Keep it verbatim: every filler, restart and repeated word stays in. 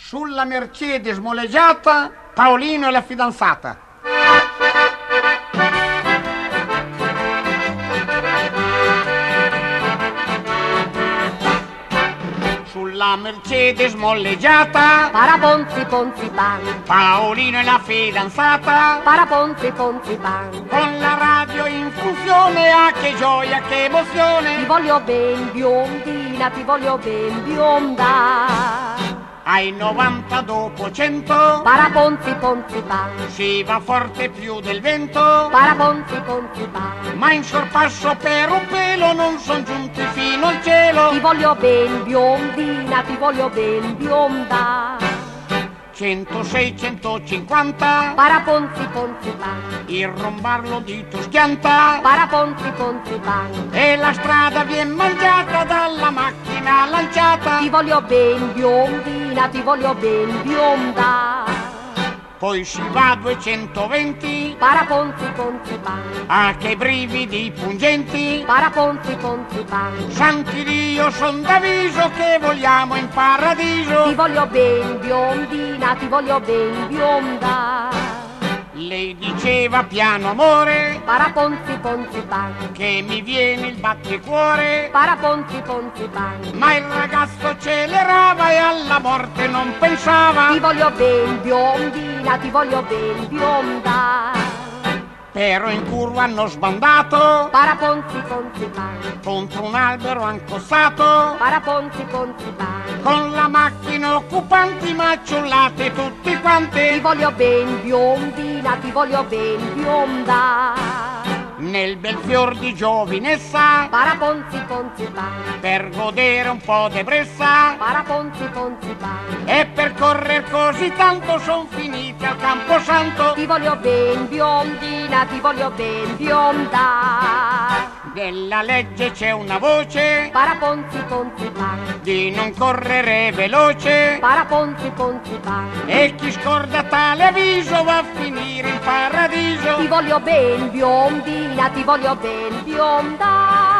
Sulla Mercedes moleggiata, Paolino e la fidanzata. Sulla Mercedes moleggiata, Paraponzi ponzi pan, Paolino e la fidanzata. paraponzi ponzi pan. Con la radio in funzione, ah che gioia, che Ti emozione. voglio ben biondina, ti voglio ben bionda. Ai novanta dopo cento, Paraponzi ponzi pan, si va forte più del vento. paraponzi ponzi pan. Ma in sorpasso per un pelo non son giunti fino al cielo. Ti voglio ben biondina, ti voglio ben bionda. centosei centocinquanta, Paraponzi ponzi pan, il rombarlo dito schianta. paraponzi ponzi pan. E la strada vien mangiata dalla macchina lanciata. Ti voglio ben biondina, ti voglio ben bionda. Poi si va a duecentoventi, Paraponzi ponzi pan, ah che brividi pungenti. paraponzi ponzi pan. Santi Dio, son d'avviso che vogliamo in Ti paradiso. voglio ben biondina, ti voglio ben bionda. Lei diceva piano amore, Paraponzi ponzi pan, che mi viene il batticuore. paraponzi ponzi pan. Ma il ragazzo accelerava e alla morte non pensava. Ti voglio ben biondina, ti voglio ben bionda. Però in curva hanno sbandato Paraponzi ponzi pan, contro un albero ancostato. paraponzi ponzi pan. Con la macchina occupanti maciullate tutti Ti quanti. voglio ben biondina, ti voglio ben bionda. Nel bel fior di giovinezza, Paraponzi ponzi pan, per godere un po' d'ebbrezza. paraponzi ponzi pan. E per correr così tanto son finiti al Camposanto. Ti voglio ben biondina, ti voglio ben bionda. Nella legge c'è una voce Paraponzi ponzi pan, di non correre veloce. paraponzi ponzi pan. E chi scorda tale avviso va a finire in paradiso. Ti voglio ben biondina, ti voglio ben bionda.